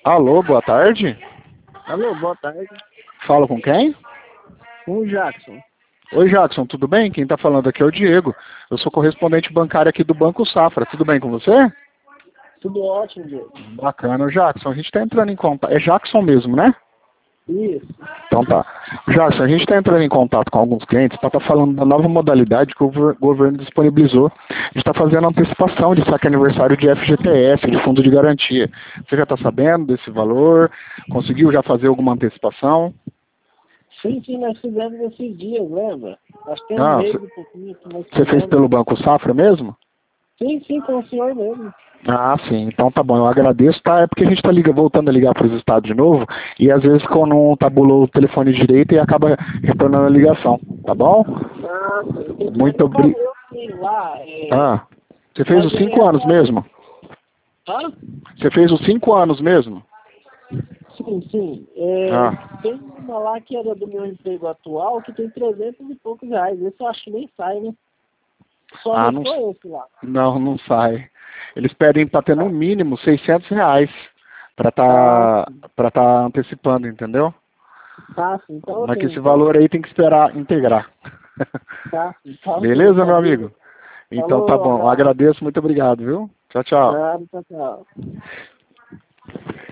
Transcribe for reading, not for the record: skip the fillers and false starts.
Alô, boa tarde. Alô, boa tarde. Falo com quem? Com o Jackson. Oi, Jackson, tudo bem? Quem está falando aqui é o Diego. Eu sou correspondente bancário aqui do Banco Safra. Tudo bem com você? Tudo ótimo, Diego. Bacana, Jackson. A gente está entrando em contato. É Jackson mesmo, né? Isso. Então tá. Jackson, a gente está entrando em contato com alguns clientes para estar falando da nova modalidade que o governo disponibilizou. A gente está fazendo antecipação de saque aniversário de FGTS, de fundo de garantia. Você já está sabendo desse valor? Conseguiu já fazer alguma antecipação? Sim, nós fizemos esses dias, lembra? Acho que tem um Ah, mês e pouquinho que nós você fez fizemos. pelo Banco Safra mesmo? Sim, com o senhor mesmo. Ah, sim. Então tá bom. Eu agradeço, tá? É porque a gente tá voltando a ligar para os estados de novo e às vezes quando não tabulou o telefone direito e acaba retornando a ligação. Tá bom? Ah, sim. Muito obrigado. Eu fui lá, Ah, você fez mas os 5 anos mesmo? Ah? Você fez os 5 anos mesmo? Sim. Ah, Tem uma lá que era do meu emprego atual que tem 300 e poucos reais. Esse eu acho que nem sai, né? Só não, restou esse lá. não sai. Eles pedem para ter no mínimo R$ 600 para Ah, tá antecipando, entendeu? sim. Então eu Mas que tenho, esse então. valor aí tem que esperar integrar. Então eu tenho, Beleza, meu pode ir. amigo? Então tá Falou, bom. Eu abraço. agradeço, muito obrigado, viu? Tchau, tchau. Nada, tchau.